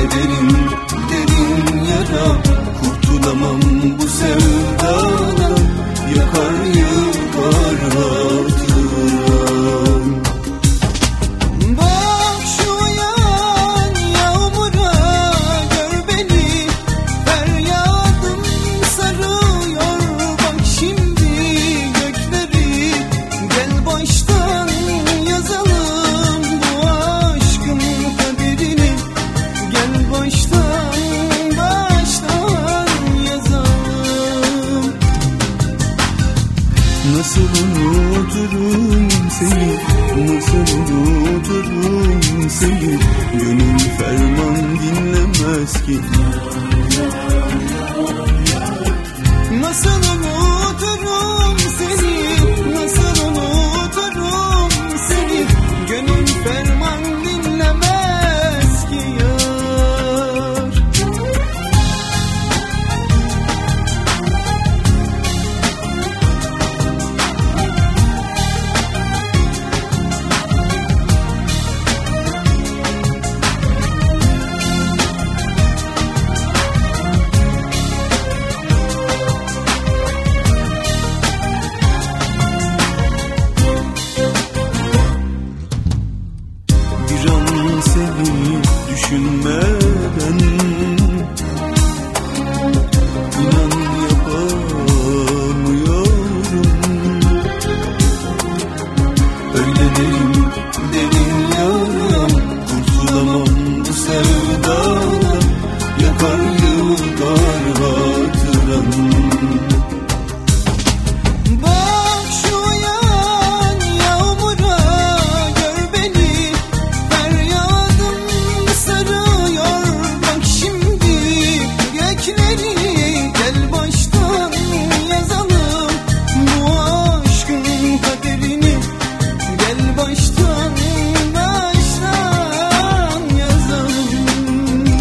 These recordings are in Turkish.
derin derin yara, kurtulamam bu sevdadan, yakar yıkar hatıram. Bak şu yağan yağmura, gör beni, feryadım sarıyor. Bak şimdi gökleri, gel baştan yazalım bu aşkın kaderini. Gel baştan yazalım. Nasıl unuturum seni, nasıl unuturum seni, gönül ferman dinlemez ki. Nasıl unuturum seni, nasıl unuturum seni, gönül ferman dinlemez ki yar. Seni düşünmeden inan yapamıyorum. Öyle derin derin yaram, kurtulamam bu sevdadan, yakar yıkar hatıram. Bak şu yağan yağmura, gör beni, feryadım sarıyor. Bak şimdi gökleri, gel baştan yazalım bu aşkın kaderini. Gel baştan yazalım.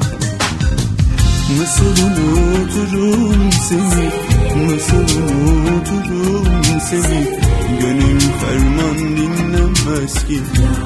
Nasıl unuturum seni, nasıl unuturum seni, gönül ferman dinlemez ki.